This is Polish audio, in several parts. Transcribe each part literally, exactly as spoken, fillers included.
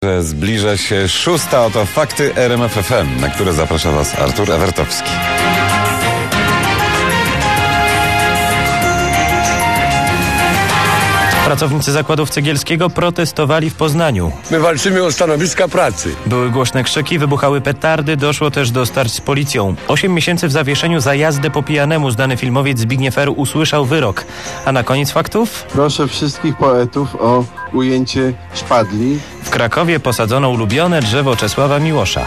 Zbliża się szósta oto Fakty R M F F M, na które zaprasza Was Artur Ewertowski. Pracownicy zakładów Cegielskiego protestowali w Poznaniu. My walczymy o stanowiska pracy. Były głośne krzyki, wybuchały petardy, doszło też do starć z policją. Osiem miesięcy w zawieszeniu za jazdę po pijanemu znany filmowiec Zbigniew R. usłyszał wyrok. A na koniec faktów? Proszę wszystkich poetów o ujęcie szpadli. W Krakowie posadzono ulubione drzewo Czesława Miłosza.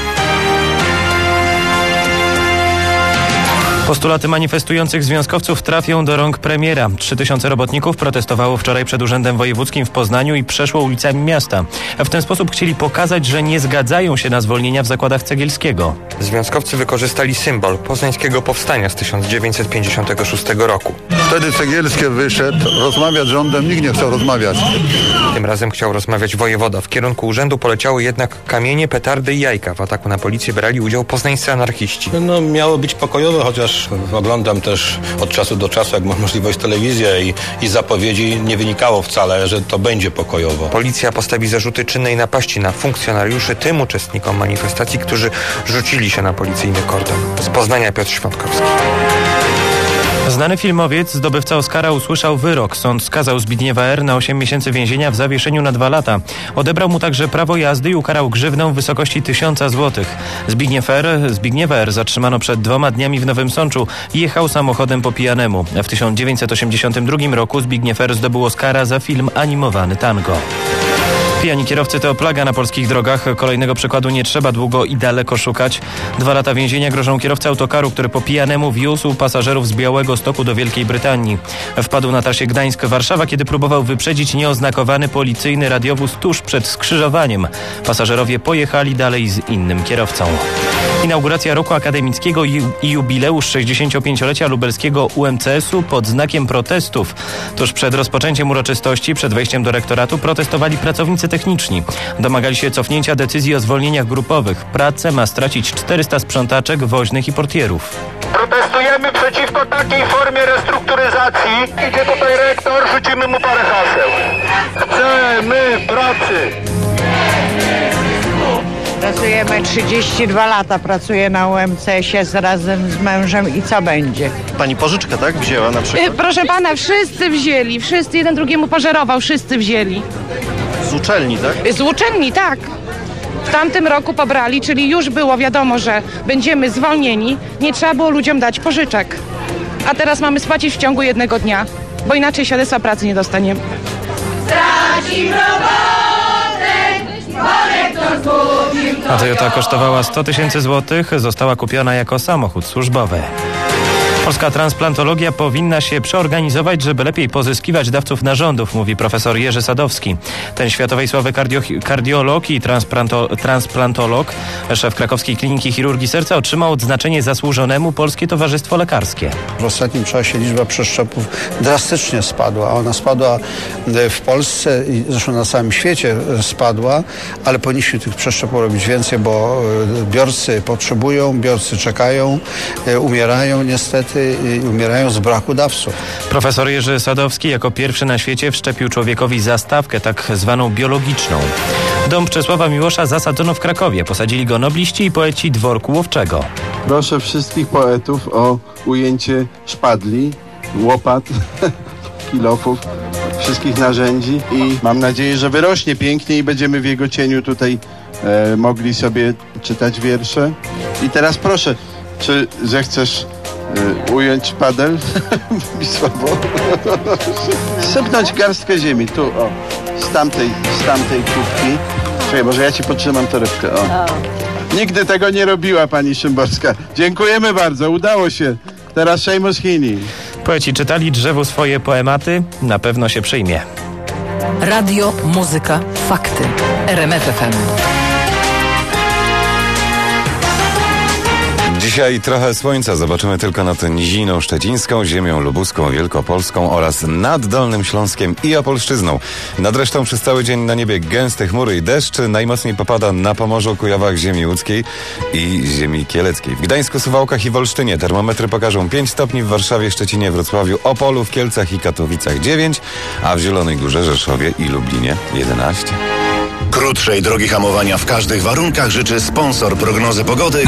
Postulaty manifestujących związkowców trafią do rąk premiera. Trzy tysiące robotników protestowało wczoraj przed Urzędem Wojewódzkim w Poznaniu i przeszło ulicami miasta. W ten sposób chcieli pokazać, że nie zgadzają się na zwolnienia w zakładach Cegielskiego. Związkowcy wykorzystali symbol poznańskiego powstania z tysiąc dziewięćset pięćdziesiątego szóstego roku. Wtedy Cegielskie wyszedł, rozmawiać z rządem, nikt nie chciał rozmawiać. Tym razem chciał rozmawiać wojewoda. W kierunku urzędu poleciały jednak kamienie, petardy i jajka. W ataku na policję brali udział poznańscy anarchiści. No miało być pokojowe, chociaż oglądam też od czasu do czasu, jak mam możliwość, telewizję i, i zapowiedzi nie wynikało wcale, że to będzie pokojowo. Policja postawi zarzuty czynnej napaści na funkcjonariuszy tym uczestnikom manifestacji, którzy rzucili się na policyjny kordon. Z Poznania Piotr Świątkowski. Znany filmowiec, zdobywca Oscara, usłyszał wyrok. Sąd skazał Zbigniewa R. na osiem miesięcy więzienia w zawieszeniu na dwa lata. Odebrał mu także prawo jazdy i ukarał grzywną w wysokości tysiąca złotych. Zbigniew R. Zbigniewa R. zatrzymano przed dwoma dniami w Nowym Sączu i jechał samochodem po pijanemu. W tysiąc dziewięćset osiemdziesiątym drugim roku Zbigniew R. zdobył Oscara za film animowany Tango. Pijani kierowcy to plaga na polskich drogach. Kolejnego przykładu nie trzeba długo i daleko szukać. Dwa lata więzienia grożą kierowcy autokaru, który po pijanemu wiózł pasażerów z Białegostoku do Wielkiej Brytanii. Wpadł na trasie Gdańsk-Warszawa, kiedy próbował wyprzedzić nieoznakowany policyjny radiowóz tuż przed skrzyżowaniem. Pasażerowie pojechali dalej z innym kierowcą. Inauguracja roku akademickiego i jubileusz sześćdziesięciopięciolecia lubelskiego U M C S-u pod znakiem protestów. Tuż przed rozpoczęciem uroczystości, przed wejściem do rektoratu, protestowali pracownicy techniczni. Domagali się cofnięcia decyzji o zwolnieniach grupowych. Pracę ma stracić czterysta sprzątaczek, woźnych i portierów. Protestujemy przeciwko takiej formie restrukturyzacji. Idzie tutaj rektor, rzucimy mu parę haseł. Chcemy pracy. Pracujemy trzydzieści dwa lata, pracuję na U M C S-ie z, razem z mężem i co będzie? Pani pożyczkę, tak? Wzięła na przykład? Proszę pana, wszyscy wzięli, wszyscy jeden drugiemu pożerował, wszyscy wzięli. Z uczelni, tak? Z uczelni, tak. W tamtym roku pobrali, czyli już było wiadomo, że będziemy zwolnieni, nie trzeba było ludziom dać pożyczek. A teraz mamy spłacić w ciągu jednego dnia, bo inaczej świadectwa pracy nie dostaniemy. Stracim robotę, bo rektor zgubił. A Toyota kosztowała sto tysięcy złotych, została kupiona jako samochód służbowy. Polska transplantologia powinna się przeorganizować, żeby lepiej pozyskiwać dawców narządów, mówi profesor Jerzy Sadowski. Ten światowej sławy kardio- kardiolog i transplanto- transplantolog, szef krakowskiej kliniki chirurgii serca, otrzymał odznaczenie zasłużonemu Polskie Towarzystwo Lekarskie. W ostatnim czasie liczba przeszczepów drastycznie spadła. Ona spadła w Polsce i zresztą na całym świecie spadła, ale powinniśmy tych przeszczepów robić więcej, bo biorcy potrzebują, biorcy czekają, umierają niestety. I umierają z braku dawców. Profesor Jerzy Sadowski jako pierwszy na świecie wszczepił człowiekowi zastawkę, tak zwaną biologiczną. Dom Czesława Miłosza zasadzono w Krakowie. Posadzili go nobliści i poeci dworku łowczego. Proszę wszystkich poetów o ujęcie szpadli, łopat, kilofów, wszystkich narzędzi i mam nadzieję, że wyrośnie pięknie i będziemy w jego cieniu tutaj e, mogli sobie czytać wiersze. I teraz proszę, czy zechcesz Y, ująć padel i słabo sypnąć garstkę ziemi tu, o, z tamtej, z tamtej kubki. Czekaj, może ja ci podtrzymam torebkę, o. Nigdy tego nie robiła pani Szymborska. Dziękujemy bardzo, udało się. Teraz Seamus Heaney. Poeci czytali drzewu swoje poematy, na pewno się przyjmie. Radio, muzyka, fakty. R M F F M. Dzisiaj trochę słońca zobaczymy tylko nad Niziną Szczecińską, ziemią lubuską, wielkopolską oraz nad Dolnym Śląskiem i Opolszczyzną. Nad resztą przez cały dzień na niebie gęste chmury i deszcz. Najmocniej popada na Pomorzu, Kujawach, ziemi łódzkiej i ziemi kieleckiej. W Gdańsku, Suwałkach i w Olsztynie termometry pokażą pięć stopni, w Warszawie, Szczecinie, Wrocławiu, Opolu, w Kielcach i Katowicach dziewięć, a w Zielonej Górze, Rzeszowie i Lublinie jedenaście. Krótszej drogi hamowania w każdych warunkach życzy sponsor prognozy pogody